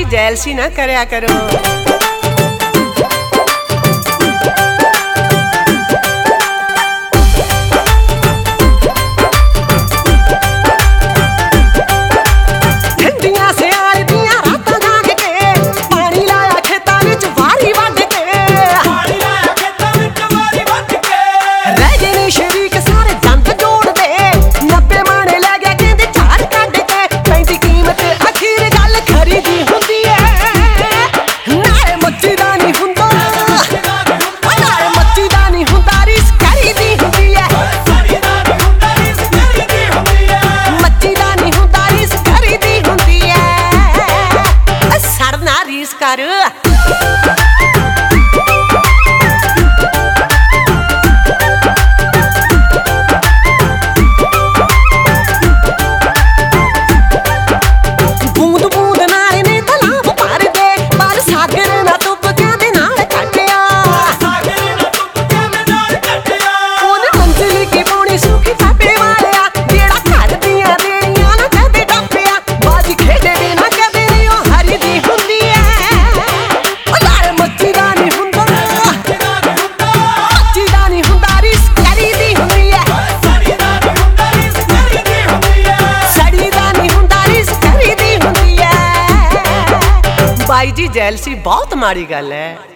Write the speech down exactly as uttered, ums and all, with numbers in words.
Jealousy ना करया करो। कर बूंद बूंद नाले ने तालाब भर दे पर सागर ना तुपकियां दे नाल कटिया ओने मंजिल की पौनी सूखी छापे वालिया जेड़ा घर दियां देड़ियां ना कदे टप्पिया बाजी खेडे दे ना कदे नी ओ हरी दी हुंदी है ओ यार मच्छी दा नहीं हुंदा मच्छी दा नहीं हुंदा रिस करी दी हुंदी है सड़ी दा नहीं हुंदा रिस करी दी हुंदी है सड़ी दा नहीं हुंदा रिस करी दी हुंदी है। भाई जी जैलसी बहुत माड़ी गल है।